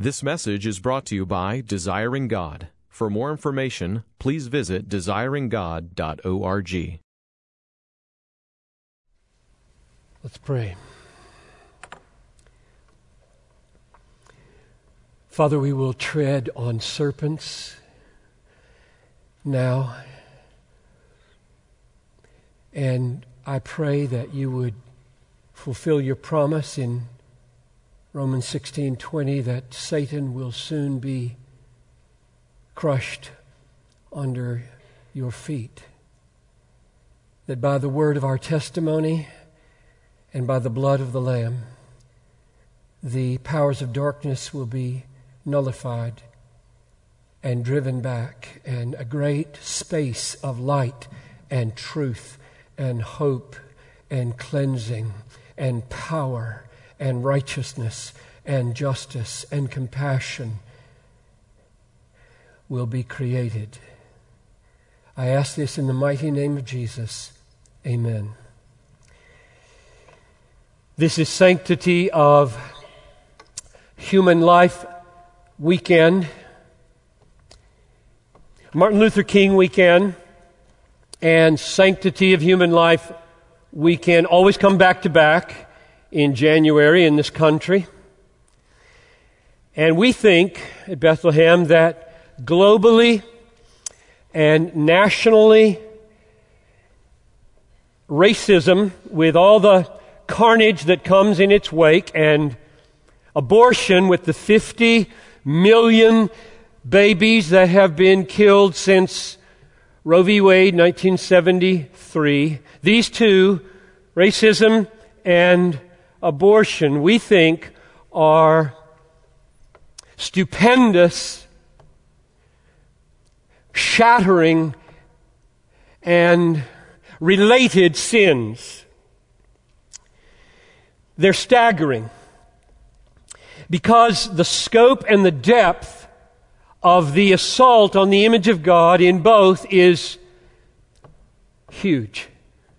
This message is brought to you by Desiring God. For more information, please visit desiringgod.org. Let's pray. Father, we will tread on serpents now. And I pray that you would fulfill your promise in Romans 16:20 that Satan will soon be crushed under your feet. That by the word of our testimony and by the blood of the Lamb, the powers of darkness will be nullified and driven back, and a great space of light and truth and hope and cleansing and power and righteousness and justice and compassion will be created. I ask this in the mighty name of Jesus. Amen. This is Sanctity of Human Life weekend, Martin Luther King weekend, and Sanctity of Human Life weekend always come back to back in January in this country. And we think at Bethlehem that globally and nationally, racism, with all the carnage that comes in its wake, and abortion with the 50 million babies that have been killed since Roe v. Wade, 1973. These two, racism and abortion, we think are stupendous, shattering, and related sins. They're staggering because the scope and the depth of the assault on the image of God in both is huge.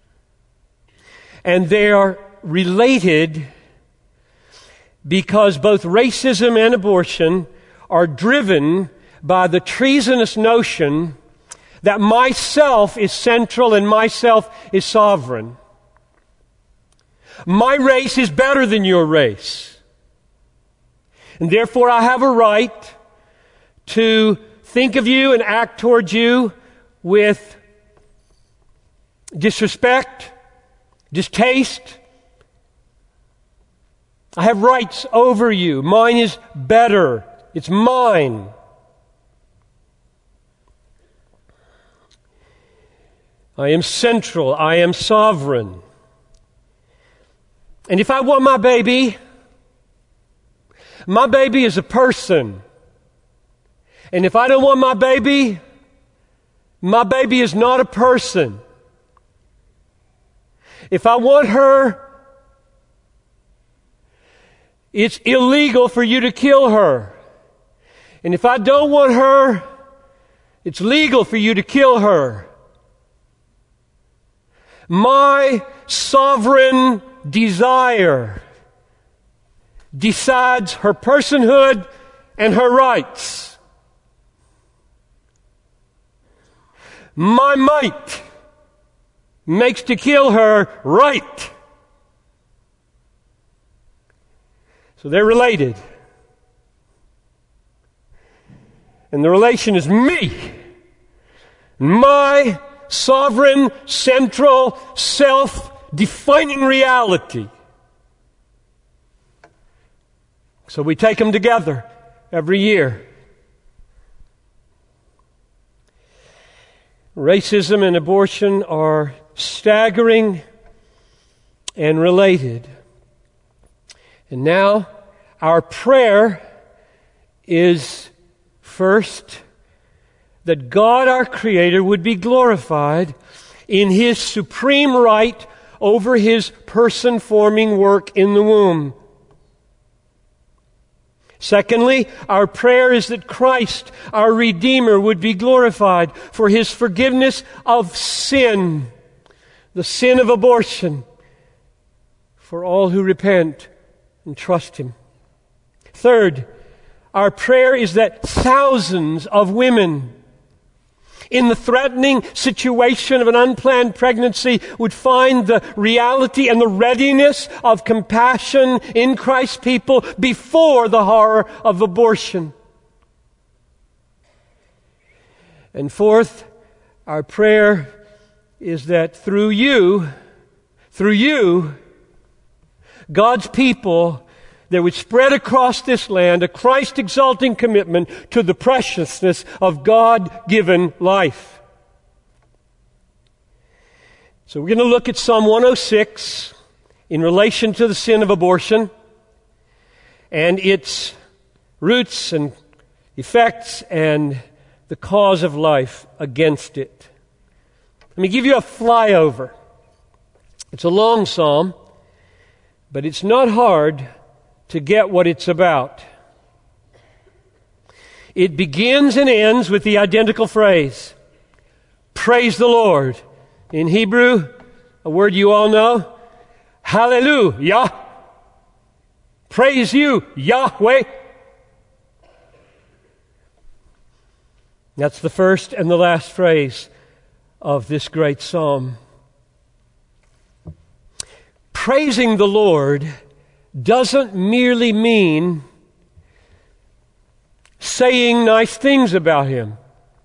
And they are related because both racism and abortion are driven by the treasonous notion that myself is central and myself is sovereign. My race is better than your race. And therefore I have a right to think of you and act towards you with disrespect, distaste. I have rights over you. Mine is better. It's mine. I am central. I am sovereign. And if I want my baby is a person. And if I don't want my baby is not a person. If I want her, it's illegal for you to kill her. And if I don't want her, it's legal for you to kill her. My sovereign desire decides her personhood and her rights. My might makes to kill her right. So they're related. And the relation is me. My sovereign, central, self-defining reality. So we take them together every year. Racism and abortion are staggering and related. And now our prayer is first that God our Creator would be glorified in His supreme right over His person-forming work in the womb. Secondly, our prayer is that Christ, our Redeemer, would be glorified for His forgiveness of sin, the sin of abortion, for all who repent and trust Him. Third, our prayer is that thousands of women in the threatening situation of an unplanned pregnancy would find the reality and the readiness of compassion in Christ's people before the horror of abortion. And fourth, our prayer is that through you, God's people, there would spread across this land a Christ-exalting commitment to the preciousness of God-given life. So we're going to look at Psalm 106 in relation to the sin of abortion and its roots and effects and the cause of life against it. Let me give you a flyover. It's a long psalm, but it's not hard to get what it's about. It begins and ends with the identical phrase, praise the Lord. In Hebrew, a word you all know, hallelujah. Praise you, Yahweh. That's the first and the last phrase of this great psalm. Praising the Lord doesn't merely mean saying nice things about Him.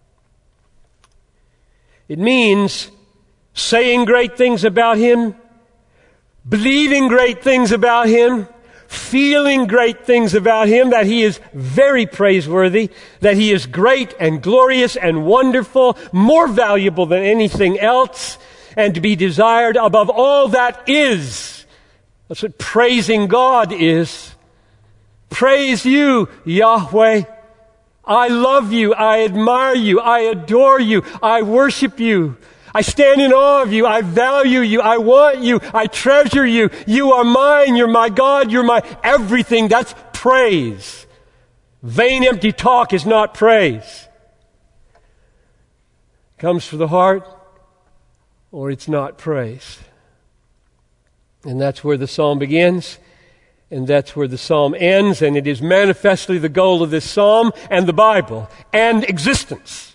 It means saying great things about Him, believing great things about Him, feeling great things about Him, that He is very praiseworthy, that He is great and glorious and wonderful, more valuable than anything else, and to be desired above all that is. That's what praising God is. Praise you, Yahweh. I love you. I admire you. I adore you. I worship you. I stand in awe of you. I value you. I want you. I treasure you. You are mine. You're my God. You're my everything. That's praise. Vain, empty talk is not praise. It comes from the heart, or it's not praise. And that's where the psalm begins, and that's where the psalm ends, and it is manifestly the goal of this psalm and the Bible and existence.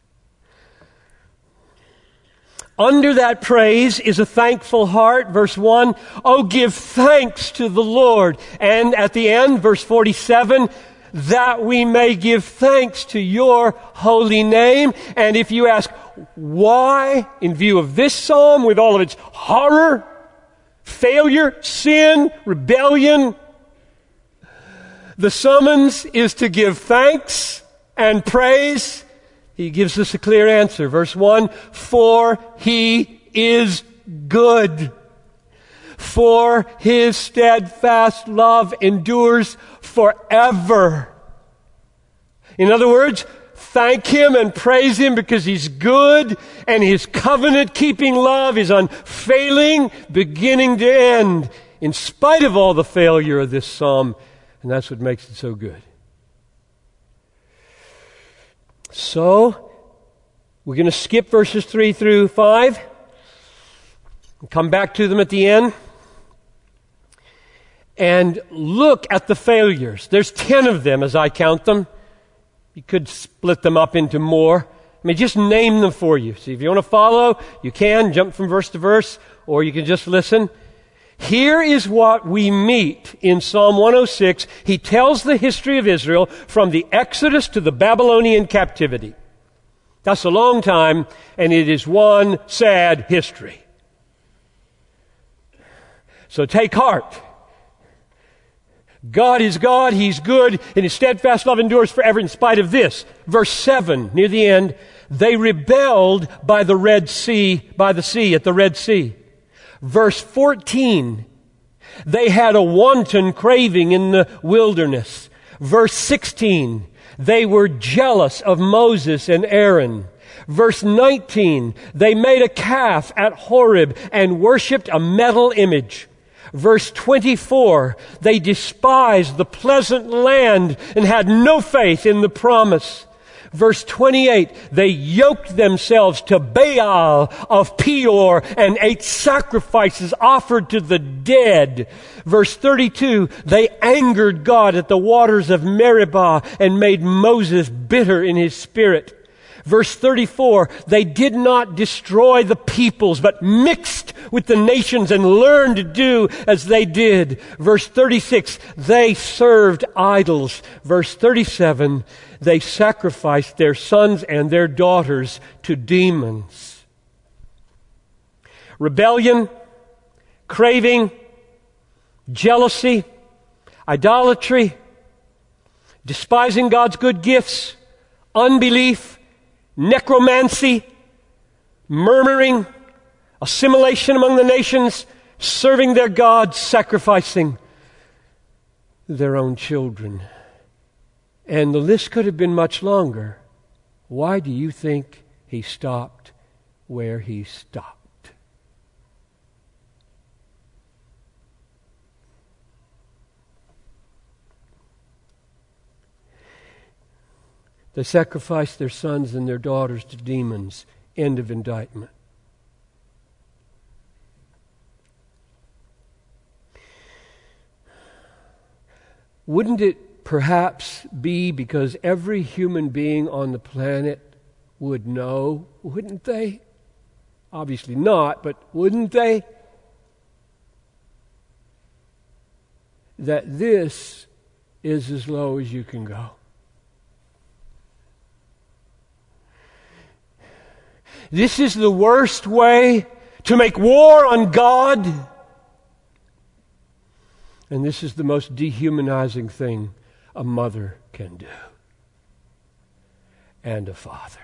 Under that praise is a thankful heart. Verse 1, oh, give thanks to the Lord. And at the end, verse 47, that we may give thanks to your holy name. And if you ask why, in view of this psalm with all of its horror, failure, sin, rebellion, the summons is to give thanks and praise. He gives us a clear answer. Verse 1, for He is good. For His steadfast love endures forever. In other words, thank Him and praise Him because He's good and His covenant-keeping love is unfailing, beginning to end, in spite of all the failure of this psalm. And that's what makes it so good. So, we're going to skip verses 3 through 5 and come back to them at the end and look at the failures. There's 10 of them as I count them. You could split them up into more. I mean, just name them for you. See, if you want to follow, you can jump from verse to verse, or you can just listen. Here is what we meet in Psalm 106. He tells the history of Israel from the Exodus to the Babylonian captivity. That's a long time, and it is one sad history. So take heart. God is God, He's good, and His steadfast love endures forever in spite of this. Verse 7, near the end, they rebelled by the Red Sea, by the sea, at the Red Sea. Verse 14, they had a wanton craving in the wilderness. Verse 16, they were jealous of Moses and Aaron. Verse 19, they made a calf at Horeb and worshipped a metal image. Verse 24, they despised the pleasant land and had no faith in the promise. Verse 28, they yoked themselves to Baal of Peor and ate sacrifices offered to the dead. Verse 32, they angered God at the waters of Meribah and made Moses bitter in his spirit. Verse 34, they did not destroy the peoples, but mixed with the nations and learned to do as they did. Verse 36, they served idols. Verse 37, they sacrificed their sons and their daughters to demons. Rebellion, craving, jealousy, idolatry, despising God's good gifts, unbelief, necromancy, murmuring, assimilation among the nations, serving their gods, sacrificing their own children. And the list could have been much longer. Why do you think he stopped where he stopped? They sacrificed their sons and their daughters to demons. End of indictment. Wouldn't it perhaps be because every human being on the planet would know, wouldn't they? Obviously not, but wouldn't they? That this is as low as you can go. This is the worst way to make war on God. And this is the most dehumanizing thing a mother can do. And a father.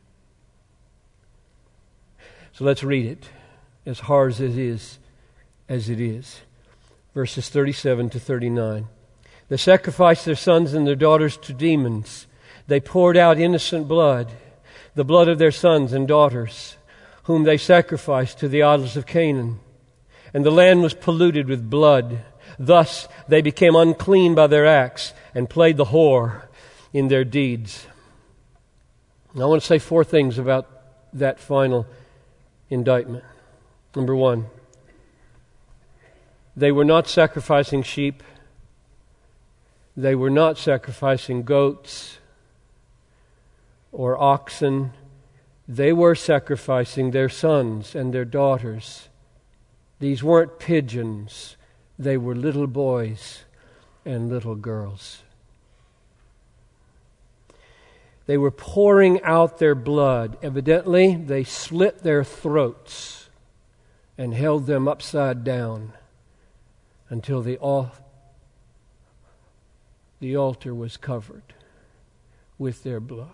So let's read it, as hard as it is. Verses 37 to 39. They sacrificed their sons and their daughters to demons. They poured out innocent blood, the blood of their sons and daughters, whom they sacrificed to the idols of Canaan. And the land was polluted with blood. Thus they became unclean by their acts and played the whore in their deeds. Now, I want to say 4 things about that final indictment. Number 1, they were not sacrificing sheep. They were not sacrificing goats or oxen. They were sacrificing their sons and their daughters. These weren't pigeons. They were little boys and little girls. They were pouring out their blood. Evidently, they slit their throats and held them upside down until the altar was covered with their blood,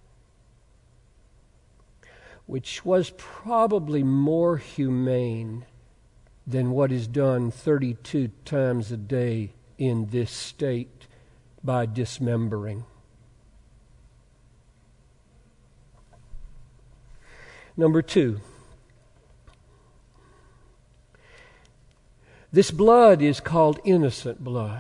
which was probably more humane than what is done 32 times a day in this state by dismembering. Number 2, this blood is called innocent blood.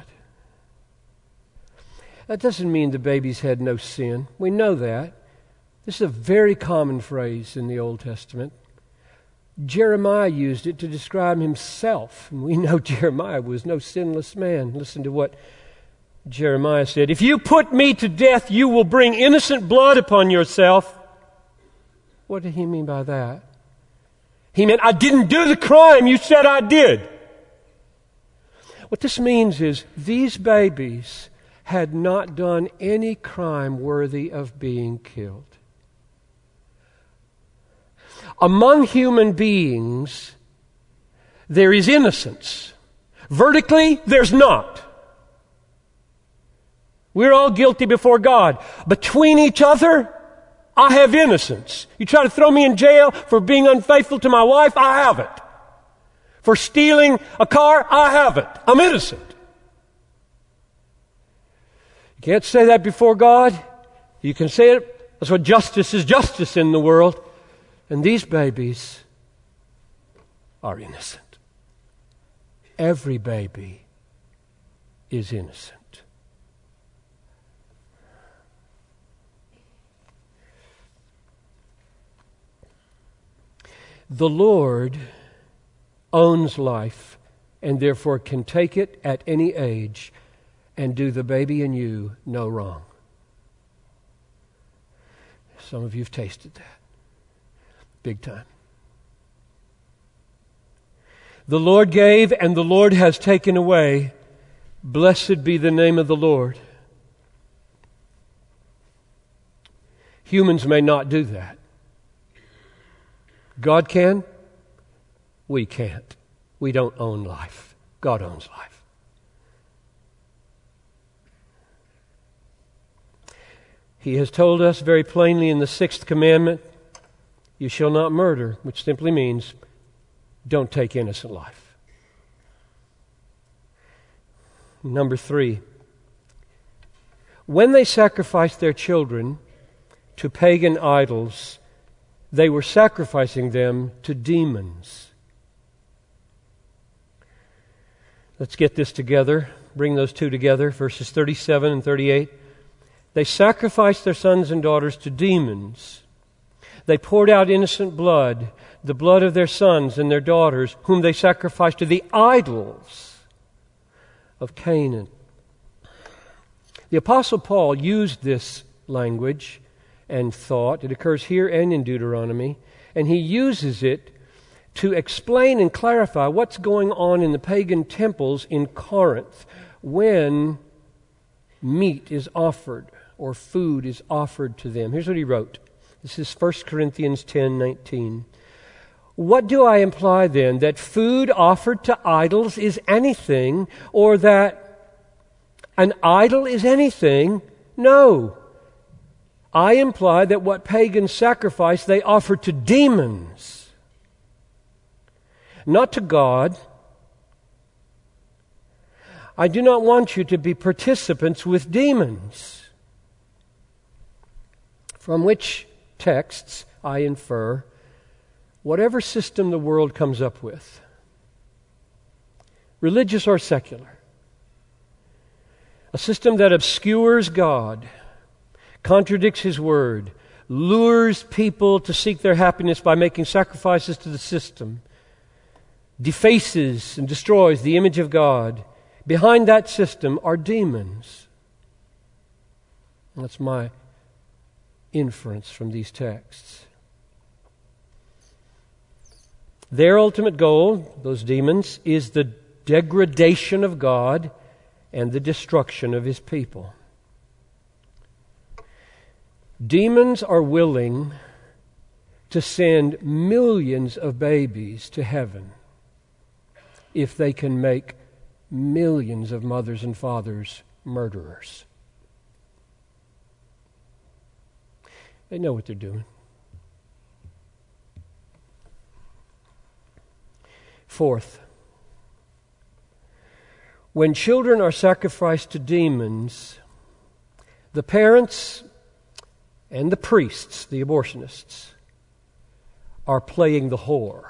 That doesn't mean the babies had no sin. We know that. This is a very common phrase in the Old Testament. Jeremiah used it to describe himself. And we know Jeremiah was no sinless man. Listen to what Jeremiah said. If you put me to death, you will bring innocent blood upon yourself. What did he mean by that? He meant, I didn't do the crime you said I did. What this means is these babies had not done any crime worthy of being killed. Among human beings, there is innocence. Vertically, there's not. We're all guilty before God. Between each other, I have innocence. You try to throw me in jail for being unfaithful to my wife, I have it. For stealing a car, I have it. I'm innocent. You can't say that before God. You can say it. That's what justice is in the world. And these babies are innocent. Every baby is innocent. The Lord owns life and therefore can take it at any age and do the baby and you no wrong. Some of you have tasted that. Big time. The Lord gave and the Lord has taken away. Blessed be the name of the Lord. Humans may not do that. God can. We can't. We don't own life. God owns life. He has told us very plainly in the 6th commandment, you shall not murder, which simply means don't take innocent life. Number 3, when they sacrificed their children to pagan idols, they were sacrificing them to demons. Let's get this together. Bring those two together, verses 37 and 38. They sacrificed their sons and daughters to demons. They poured out innocent blood, the blood of their sons and their daughters, whom they sacrificed to the idols of Canaan. The Apostle Paul used this language and thought. It occurs here and in Deuteronomy. And he uses it to explain and clarify what's going on in the pagan temples in Corinth when meat is offered or food is offered to them. Here's what he wrote. This is 1 Corinthians 10:19. What do I imply then? That food offered to idols is anything, or that an idol is anything? No. I imply that what pagans sacrifice, they offer to demons, not to God. I do not want you to be participants with demons. From which texts I infer whatever system the world comes up with, religious or secular, a system that obscures God, contradicts His Word, lures people to seek their happiness by making sacrifices to the system, defaces and destroys the image of God. Behind that system are demons. That's my inference from these texts. Their ultimate goal, those demons, is the degradation of God and the destruction of His people. Demons are willing to send millions of babies to heaven if they can make millions of mothers and fathers murderers. They know what they're doing. Fourth, when children are sacrificed to demons, the parents and the priests, the abortionists, are playing the whore.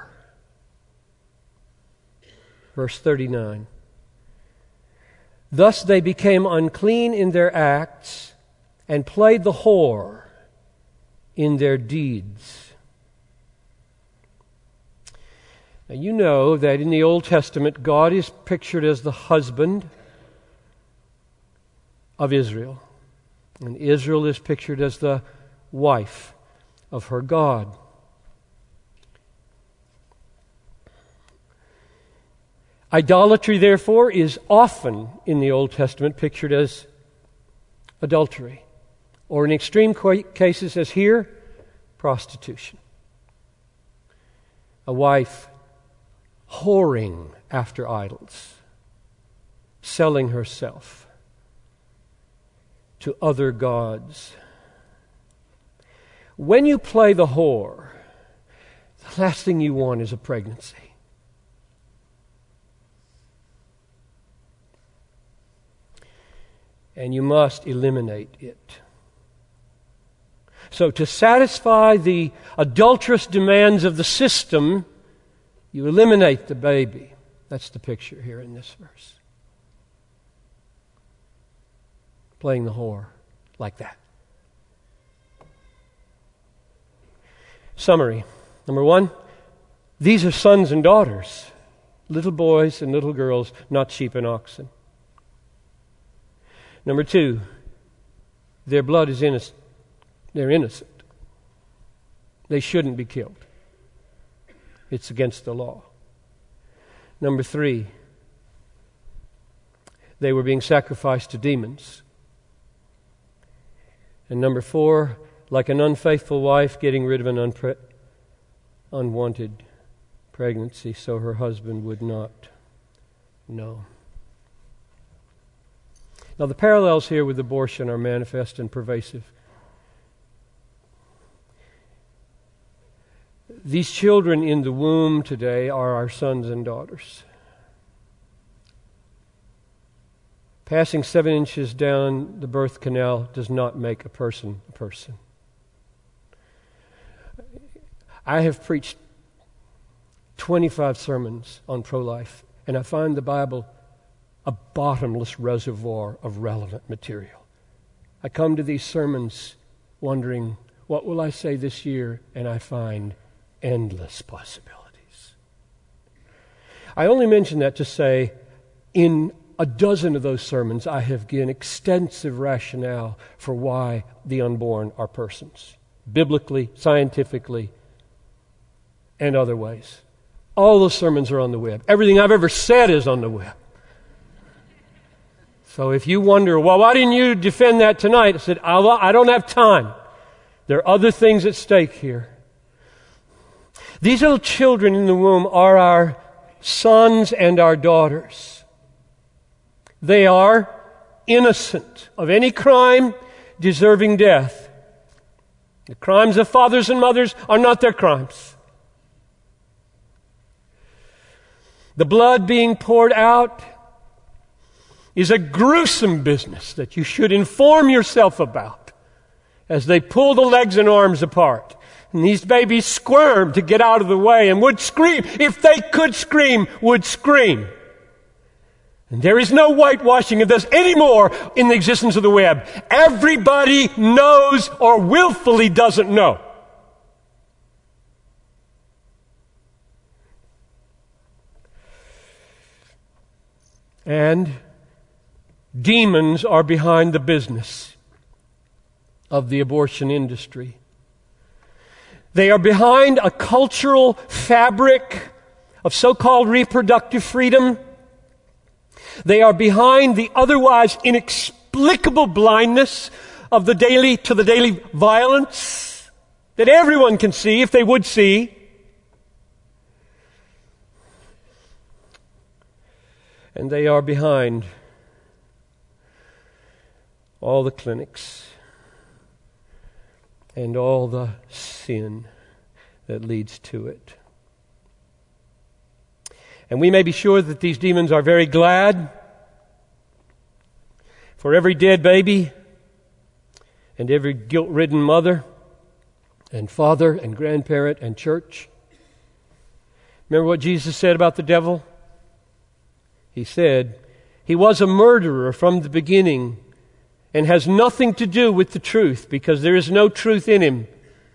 Verse 39. Thus they became unclean in their acts and played the whore in their deeds. Now you know that in the Old Testament, God is pictured as the husband of Israel. And Israel is pictured as the wife of her God. Idolatry, therefore, is often in the Old Testament pictured as adultery, or in extreme cases, as here, prostitution. A wife whoring after idols, selling herself to other gods. When you play the whore, the last thing you want is a pregnancy. And you must eliminate it. So to satisfy the adulterous demands of the system, you eliminate the baby. That's the picture here in this verse. Playing the whore like that. Summary. Number one, These are sons and daughters, little boys and little girls, not sheep and oxen. Number 2, their blood is innocent. They're innocent. They shouldn't be killed. It's against the law. Number 3, they were being sacrificed to demons. And number 4, like an unfaithful wife getting rid of an unwanted pregnancy so her husband would not know. Now, the parallels here with abortion are manifest and pervasive. These children in the womb today are our sons and daughters. Passing 7 inches down the birth canal does not make a person a person. I have preached 25 sermons on pro-life, and I find the Bible a bottomless reservoir of relevant material. I come to these sermons wondering, what will I say this year? And I find endless possibilities. I only mention that to say, in a dozen of those sermons, I have given extensive rationale for why the unborn are persons, biblically, scientifically, and other ways. All those sermons are on the web. Everything I've ever said is on the web. So if you wonder, well, why didn't you defend that tonight? I said, I don't have time. There are other things at stake here. These little children in the womb are our sons and our daughters. They are innocent of any crime deserving death. The crimes of fathers and mothers are not their crimes. The blood being poured out is a gruesome business that you should inform yourself about as they pull the legs and arms apart. And these babies squirm to get out of the way and would scream, if they could scream, would scream. And there is no whitewashing of this anymore in the existence of the web. Everybody knows or willfully doesn't know. And demons are behind the business of the abortion industry. They are behind a cultural fabric of so-called reproductive freedom. They are behind the otherwise inexplicable blindness of the daily violence that everyone can see if they would see. And they are behind all the clinics and all the sin that leads to it. And we may be sure that these demons are very glad for every dead baby and every guilt-ridden mother and father and grandparent and church. Remember what Jesus said about the devil? He said, he was a murderer from the beginning and has nothing to do with the truth because there is no truth in him.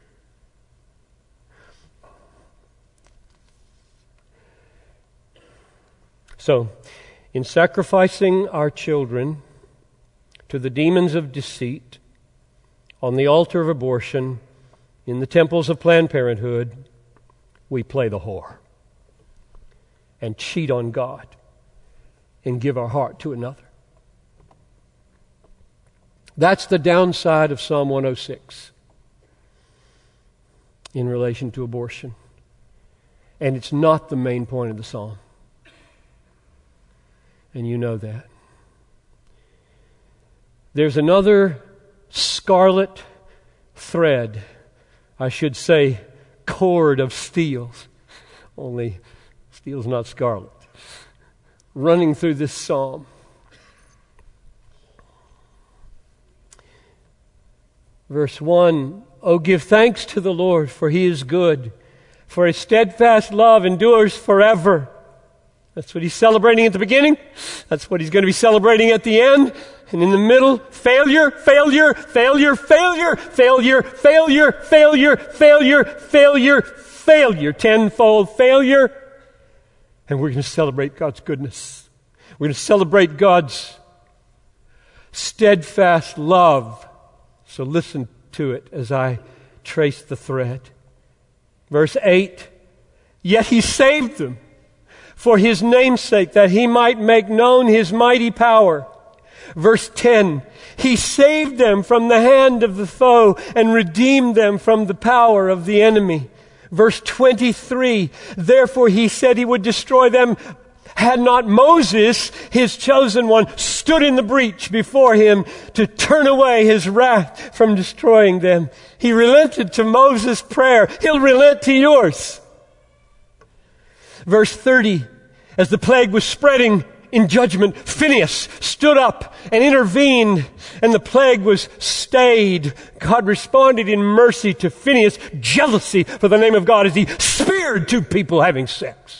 So, in sacrificing our children to the demons of deceit on the altar of abortion in the temples of Planned Parenthood, we play the whore and cheat on God and give our heart to another. That's the downside of Psalm 106 in relation to abortion. And it's not the main point of the psalm. And you know that. There's another scarlet thread, I should say cord of steel, only steel's not scarlet, running through this psalm. Verse 1, "Oh, give thanks to the Lord, for He is good, for His steadfast love endures forever." That's what He's celebrating at the beginning. That's what He's going to be celebrating at the end. And in the middle, failure, failure, failure, failure, failure, failure, failure, failure, failure, failure, tenfold failure. And we're going to celebrate God's goodness. We're going to celebrate God's steadfast love. So listen to it as I trace the thread. Verse 8, yet he saved them for his name's sake, that he might make known his mighty power. Verse 10, he saved them from the hand of the foe and redeemed them from the power of the enemy. Verse 23, therefore he said he would destroy them had not Moses, his chosen one, stood in the breach before him to turn away his wrath from destroying them. He relented to Moses' prayer. He'll relent to yours. Verse 30, as the plague was spreading in judgment, Phinehas stood up and intervened, and the plague was stayed. God responded in mercy to Phinehas' jealousy for the name of God as he speared two people having sex.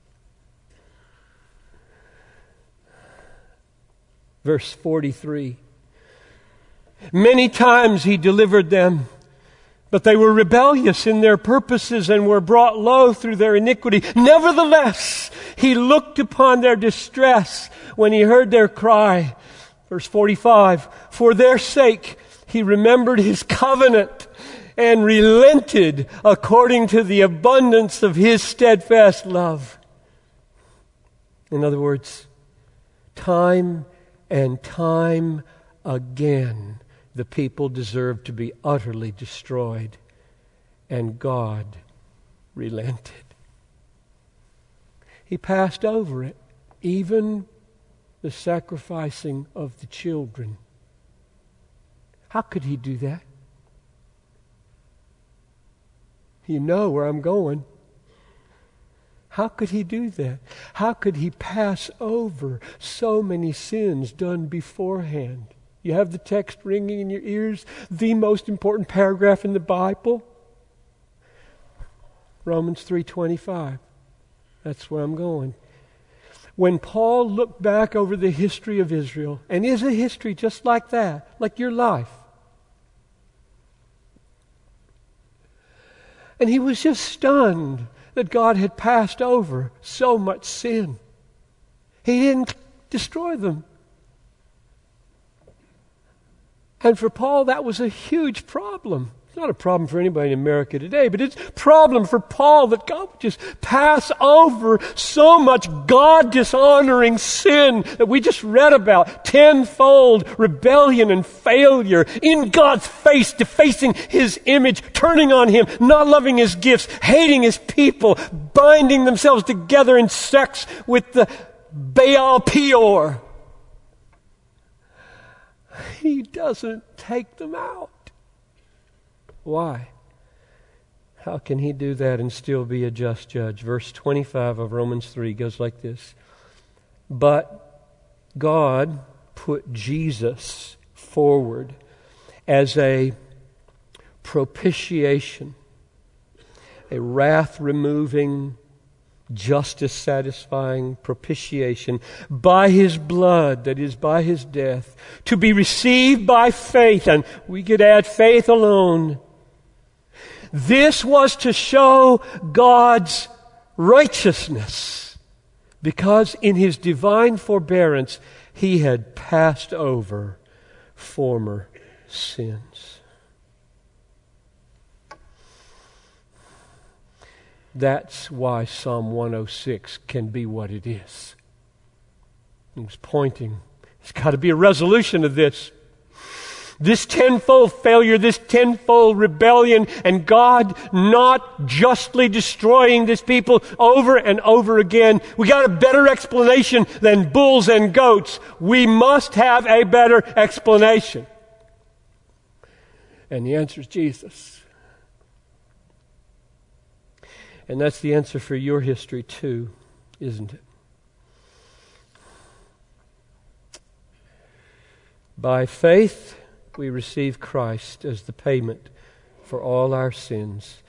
Verse 43, many times he delivered them, but they were rebellious in their purposes and were brought low through their iniquity. Nevertheless, he looked upon their distress when he heard their cry. Verse 45, for their sake he remembered his covenant and relented according to the abundance of his steadfast love. In other words, time and time again, the people deserved to be utterly destroyed, and God relented. He passed over it, even the sacrificing of the children. How could he do that? You know where I'm going. How could he do that? How could he pass over so many sins done beforehand? You have the text ringing in your ears, the most important paragraph in the Bible. Romans 3:25. That's where I'm going. When Paul looked back over the history of Israel, and is a history just like that, like your life, and he was just stunned that God had passed over so much sin. He didn't destroy them. And for Paul, that was a huge problem. It's not a problem for anybody in America today, but it's a problem for Paul that God would just pass over so much God-dishonoring sin that we just read about. Tenfold rebellion and failure in God's face, defacing His image, turning on Him, not loving His gifts, hating His people, binding themselves together in sex with the Baal Peor. He doesn't take them out. Why? How can He do that and still be a just judge? Verse 25 of Romans 3 goes like this. But God put Jesus forward as a propitiation, a wrath-removing, justice-satisfying propitiation by His blood, that is, by His death, to be received by faith, and we could add faith alone. This was to show God's righteousness, because in His divine forbearance He had passed over former sins. That's why Psalm 106 can be what it is. He was pointing. There's got to be a resolution of this. This tenfold failure, this tenfold rebellion, and God not justly destroying this people over and over again. We got a better explanation than bulls and goats. We must have a better explanation. And the answer is Jesus. And that's the answer for your history too, isn't it? By faith, we receive Christ as the payment for all our sins.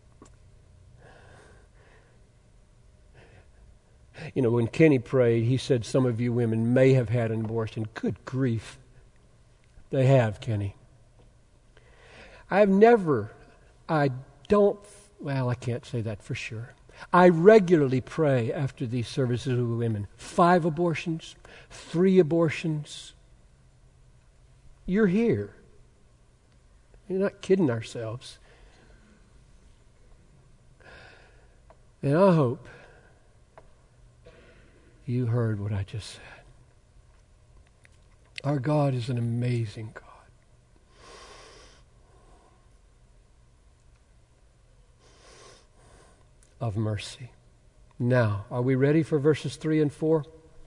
You know, when Kenny prayed, he said some of you women may have had an abortion. Good grief. They have, Kenny. I don't well, I can't say that for sure. I regularly pray after these services with women. 5 abortions, 3 abortions. You're here. You're not kidding ourselves. And I hope you heard what I just said. Our God is an amazing God. Of mercy. Now, are we ready for verses 3 and 4?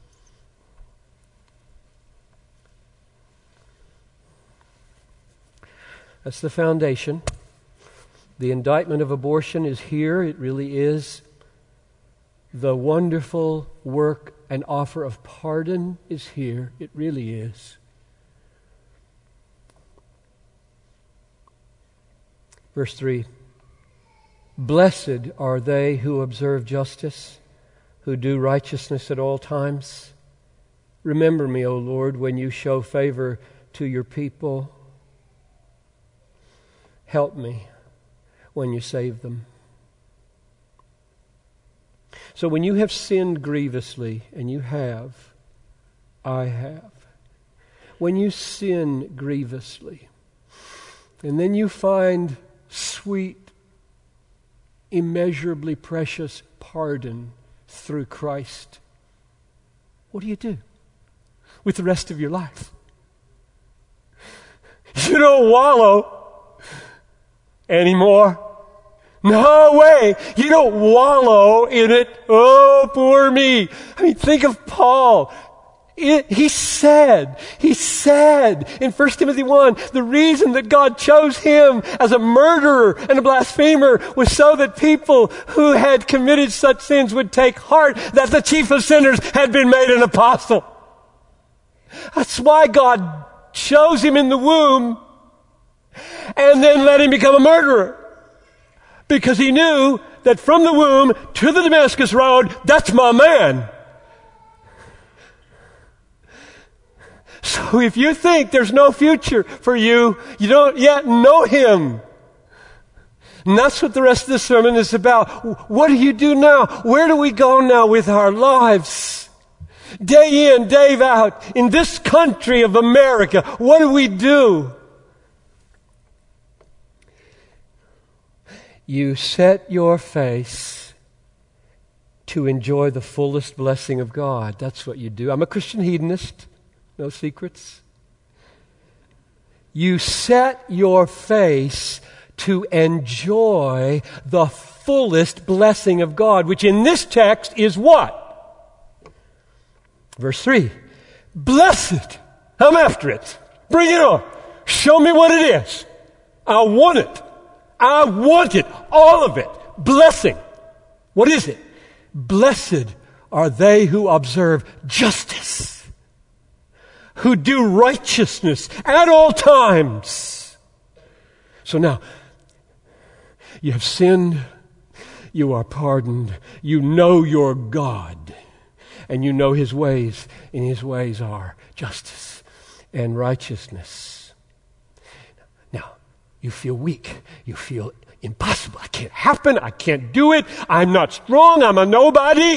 That's the foundation. The indictment of abortion is here. It really is. The wonderful work and offer of pardon is here. It really is. Verse 3. Blessed are they who observe justice, who do righteousness at all times. Remember me, O Lord, when you show favor to your people. Help me when you save them. So when you have sinned grievously, and you have, I have. When you sin grievously, and then you find sweet, immeasurably precious pardon through Christ, what do you do with the rest of your life? You don't wallow anymore. No way. You don't wallow in it. Oh, poor me. I mean, think of Paul. He said in 1 Timothy 1, the reason that God chose him as a murderer and a blasphemer was so that people who had committed such sins would take heart that the chief of sinners had been made an apostle. That's why God chose him in the womb and then let him become a murderer. Because he knew that from the womb to the Damascus road, that's my man. So if you think there's no future for you, you don't yet know him. And that's what the rest of the sermon is about. What do you do now? Where do we go now with our lives? Day in, day out, in this country of America, what do we do? You set your face to enjoy the fullest blessing of God. That's what you do. I'm a Christian hedonist. No secrets. You set your face to enjoy the fullest blessing of God, which in this text is what? Verse 3. Blessed. I'm after it. Bring it on. Show me what it is. I want it. I want it. All of it. Blessing. What is it? Blessed are they who observe justice, who do righteousness at all times. So now, you have sinned, you are pardoned, you know your God, and you know his ways, and his ways are justice and righteousness. Now, you feel weak, you feel impossible. I can't happen, I can't do it, I'm not strong, I'm a nobody.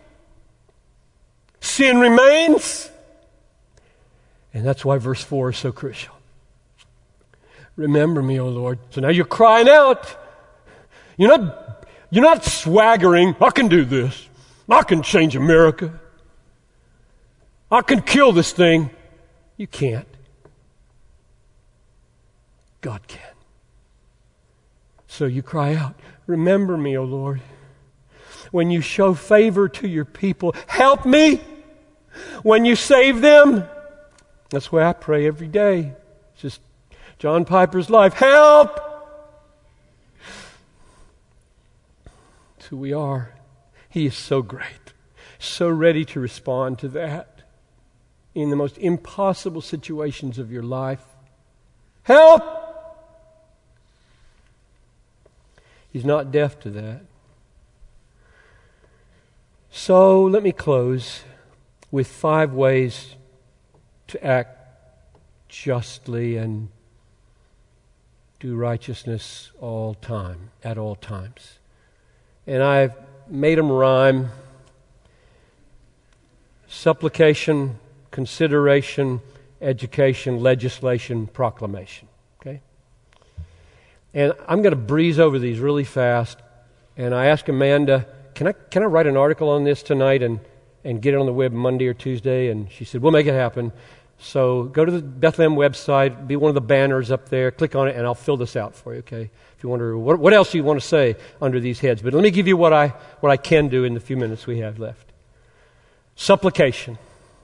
Sin remains. And that's why verse 4 is so crucial. Remember me, O Lord. So now you're crying out. You're not swaggering. I can do this. I can change America. I can kill this thing. You can't. God can. So you cry out, remember me, O Lord. When you show favor to your people, help me. When you save them, that's why I pray every day. It's just John Piper's life. Help! That's who we are. He is so great. So ready to respond to that in the most impossible situations of your life. Help! He's not deaf to that. So let me close with 5 ways to act justly and do righteousness all time, at all times. And I've made them rhyme. Supplication, consideration, education, legislation, proclamation. Okay? And I'm going to breeze over these really fast. And I asked Amanda, can I write an article on this tonight and get it on the web Monday or Tuesday? And she said, we'll make it happen. So go to the Bethlehem website, be one of the banners up there, click on it, and I'll fill this out for you, okay? If you wonder what else you want to say under these heads. But let me give you what I can do in the few minutes we have left. Supplication.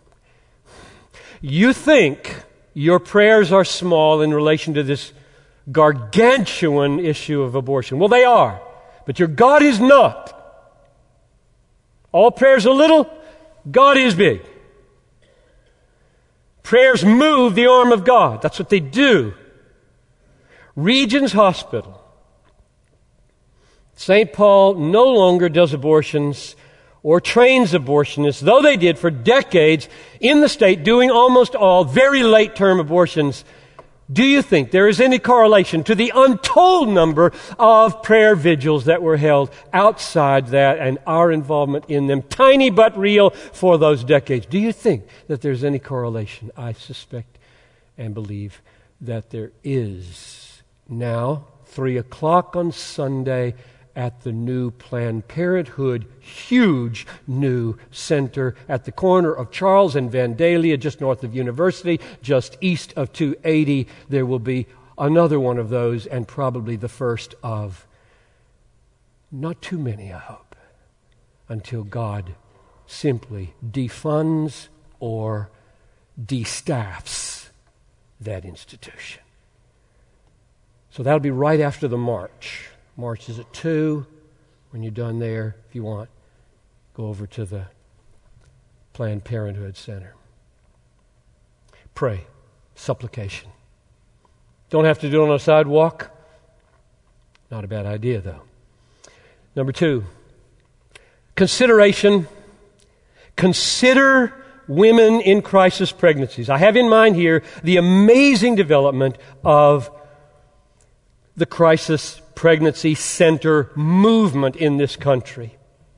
You think your prayers are small in relation to this gargantuan issue of abortion. Well, they are, but your God is not. All prayers are little, God is big. Prayers move the arm of God. That's what they do. Regions Hospital. St. Paul no longer does abortions or trains abortionists, though they did for decades in the state, doing almost all very late-term abortions. Do you think there is any correlation to the untold number of prayer vigils that were held outside that and our involvement in them, tiny but real, for those decades? Do you think that there's any correlation? I suspect and believe that there is. Now, 3 o'clock on Sunday at the new Planned Parenthood, huge new center at the corner of Charles and Vandalia, just north of University, just east of 280. There will be another one of those, and probably the first of not too many, I hope, until God simply defunds or destaffs that institution. So that'll be right after the march. March is at 2. When you're done there, if you want, go over to the Planned Parenthood Center. Pray. Supplication. Don't have to do it on a sidewalk. Not a bad idea, though. Number 2, consideration. Consider women in crisis pregnancies. I have in mind here the amazing development of the crisis pregnancy center movement in this country.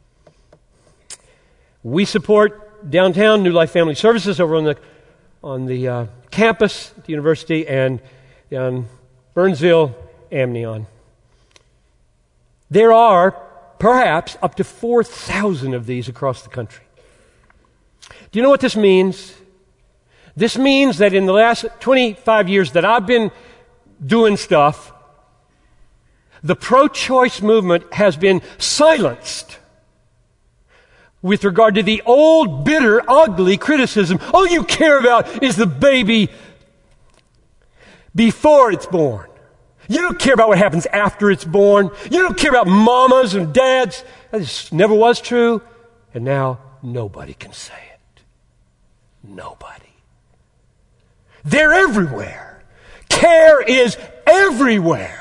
We support downtown New Life Family Services over on the campus at the university, and down Burnsville, Amnion. There are perhaps up to 4,000 of these across the country. Do you know what this means? This means that in the last 25 years that I've been doing stuff, the pro-choice movement has been silenced with regard to the old, bitter, ugly criticism. All you care about is the baby before it's born. You don't care about what happens after it's born. You don't care about mamas and dads. That just never was true. And now nobody can say it. Nobody. They're everywhere. Care is everywhere.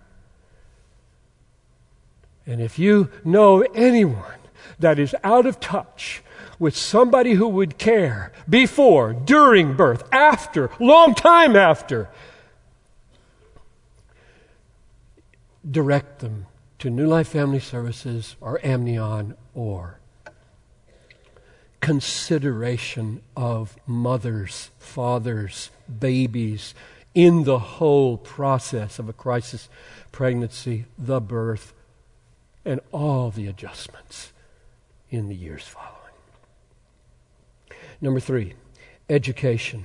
And if you know anyone that is out of touch with somebody who would care before, during birth, after, long time after, direct them to New Life Family Services or Amnion or consideration of mothers, fathers, babies in the whole process of a crisis pregnancy, the birth, and all the adjustments in the years following. Number 3, education.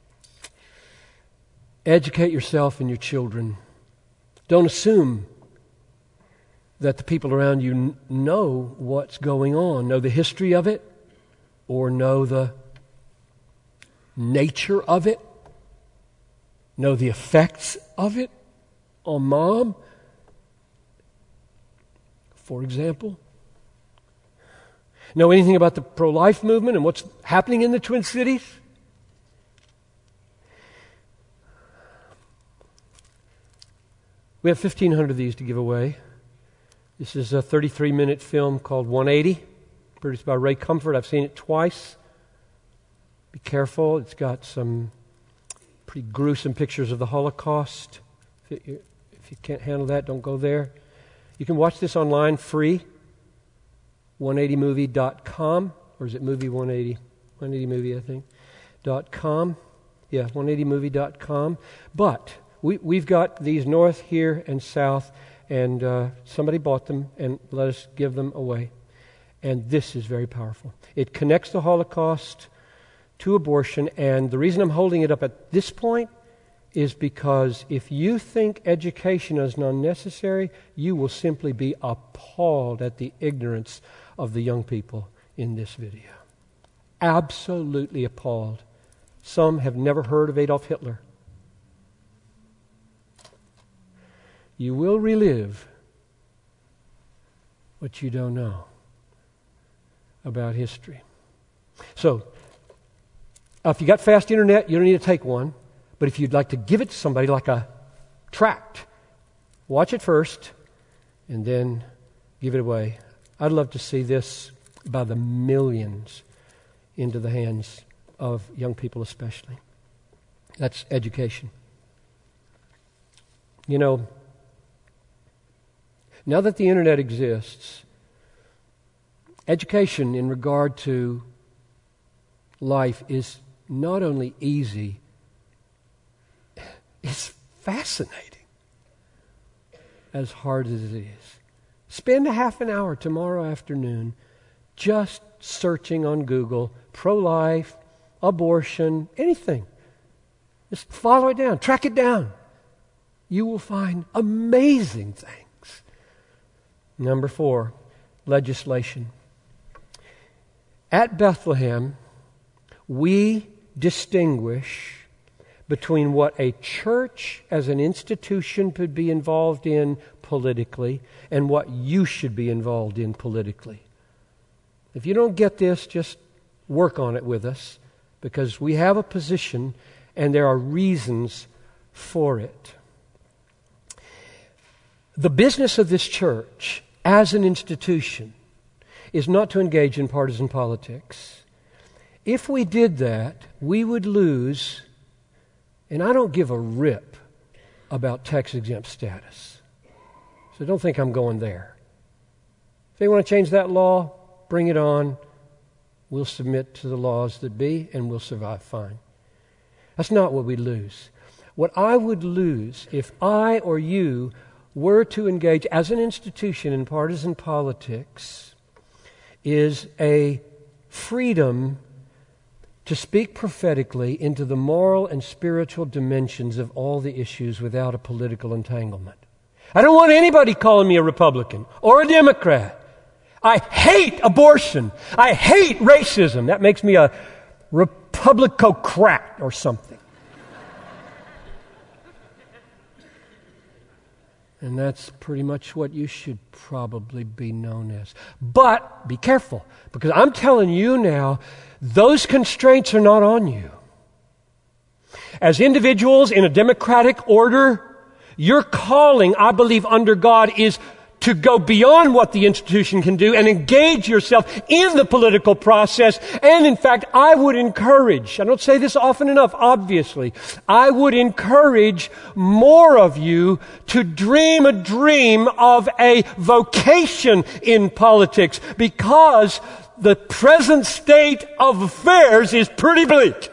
Educate yourself and your children. Don't assume that the people around you know what's going on, know the history of it, or know the nature of it, know the effects of it on mom, for example. Know anything about the pro-life movement and what's happening in the Twin Cities? We have 1,500 of these to give away. This is a 33-minute film called 180, produced by Ray Comfort. I've seen it twice. Be careful. It's got some pretty gruesome pictures of the Holocaust. If If you can't handle that, don't go there. You can watch this online free, 180movie.com, or is it movie 180? 180movie, I think, .com. Yeah, 180movie.com. But we've got these north, here, and south, and somebody bought them and let us give them away. And this is very powerful. It connects the Holocaust to abortion, and the reason I'm holding it up at this point is because if you think education is unnecessary, you will simply be appalled at the ignorance of the young people in this video. Absolutely appalled. Some have never heard of Adolf Hitler. You will relive what you don't know about history. So, if you got fast internet, you don't need to take one. But if you'd like to give it to somebody like a tract, watch it first and then give it away. I'd love to see this by the millions into the hands of young people especially. That's education. You know, now that the internet exists, education in regard to life is not only easy, it's fascinating, as hard as it is. Spend a half an hour tomorrow afternoon just searching on Google, pro-life, abortion, anything. Just follow it down, track it down. You will find amazing things. Number 4, legislation. At Bethlehem, we distinguish between what a church as an institution could be involved in politically and what you should be involved in politically. If you don't get this, just work on it with us, because we have a position and there are reasons for it. The business of this church as an institution is not to engage in partisan politics. If we did that, we would lose, and I don't give a rip about tax-exempt status. So don't think I'm going there. If they want to change that law, bring it on. We'll submit to the laws that be, and we'll survive fine. That's not what we lose. What I would lose if I or you were to engage as an institution in partisan politics is a freedom to speak prophetically into the moral and spiritual dimensions of all the issues without a political entanglement. I don't want anybody calling me a Republican or a Democrat. I hate abortion. I hate racism. That makes me a Republicocrat or something. And that's pretty much what you should probably be known as. But be careful, because I'm telling you now, those constraints are not on you. As individuals in a democratic order, your calling, I believe, under God is to go beyond what the institution can do and engage yourself in the political process. And in fact, I would encourage, I don't say this often enough, obviously, I would encourage more of you to dream a dream of a vocation in politics, because the present state of affairs is pretty bleak.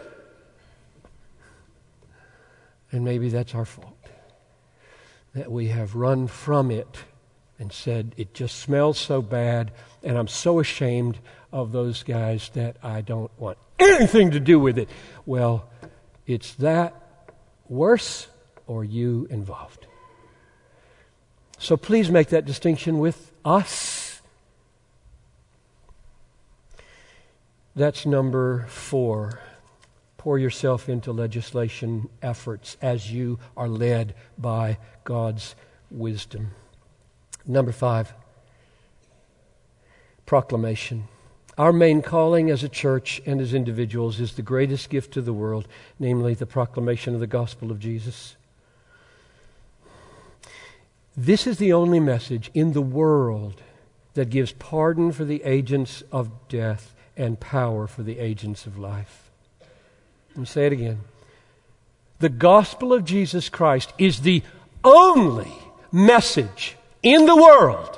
And maybe that's our fault, that we have run from it and said, it just smells so bad, and I'm so ashamed of those guys that I don't want anything to do with it. Well, it's that worse or you involved. So please make that distinction with us. That's number 4. Pour yourself into legislation efforts as you are led by God's wisdom. Number 5, proclamation. Our main calling as a church and as individuals is the greatest gift to the world, namely the proclamation of the gospel of Jesus. This is the only message in the world that gives pardon for the agents of death and power for the agents of life. Let me say it again. The gospel of Jesus Christ is the only message in the world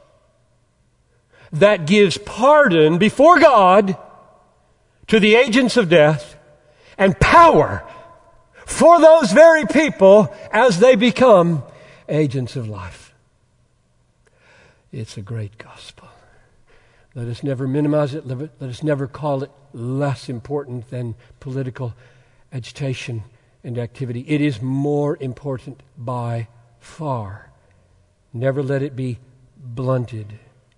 that gives pardon before God to the agents of death and power for those very people as they become agents of life. It's a great gospel. Let us never minimize it. Let us never call it less important than political agitation and activity. It is more important by far. Never let it be blunted.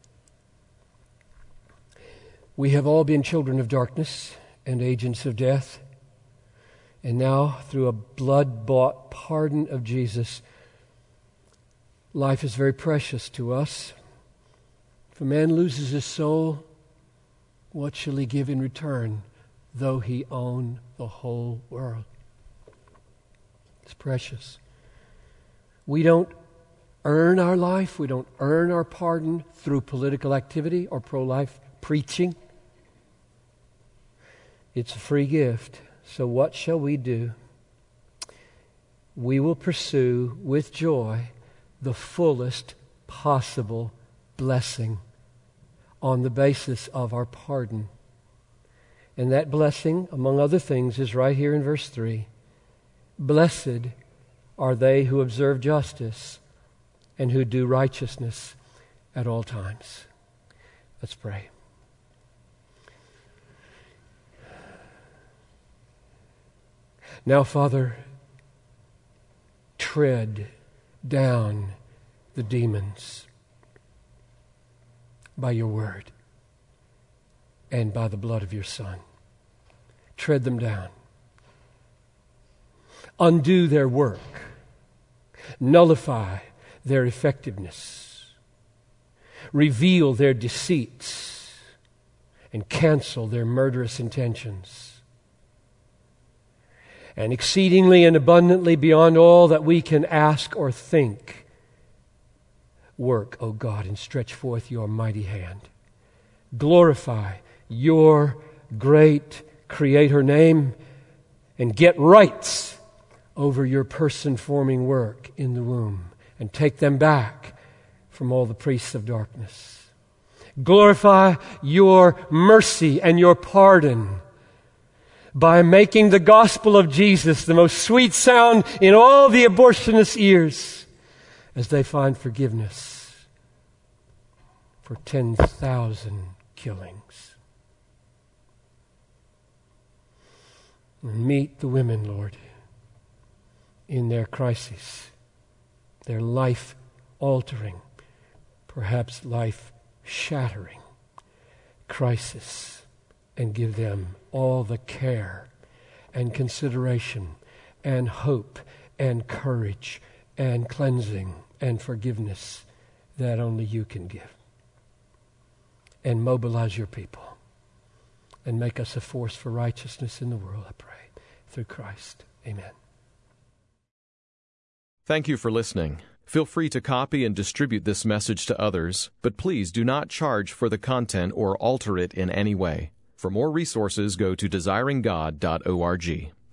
We have all been children of darkness and agents of death. And now, through a blood-bought pardon of Jesus, life is very precious to us. If a man loses his soul, what shall he give in return, though he own the whole world? It's precious. We don't earn our life. We don't earn our pardon through political activity or pro-life preaching. It's a free gift. So what shall we do? We will pursue with joy the fullest possible blessing on the basis of our pardon. And that blessing, among other things, is right here in verse 3. Blessed are they who observe justice and who do righteousness at all times. Let's pray. Now, Father, tread down the demons by your word and by the blood of your Son. Tread them down. Undo their work. Nullify their effectiveness. Reveal their deceits and cancel their murderous intentions. And exceedingly and abundantly beyond all that we can ask or think, work, O God, and stretch forth your mighty hand. Glorify your great Creator name and get rights over your person-forming work in the womb and take them back from all the priests of darkness. Glorify your mercy and your pardon by making the gospel of Jesus the most sweet sound in all the abortionist ears as they find forgiveness for 10,000 killings. Meet the women, Lord, in their crises, their life-altering, perhaps life-shattering crisis, and give them all the care and consideration and hope and courage and cleansing and forgiveness that only you can give. And mobilize your people and make us a force for righteousness in the world, I pray, through Christ. Amen. Thank you for listening. Feel free to copy and distribute this message to others, but please do not charge for the content or alter it in any way. For more resources, go to desiringgod.org.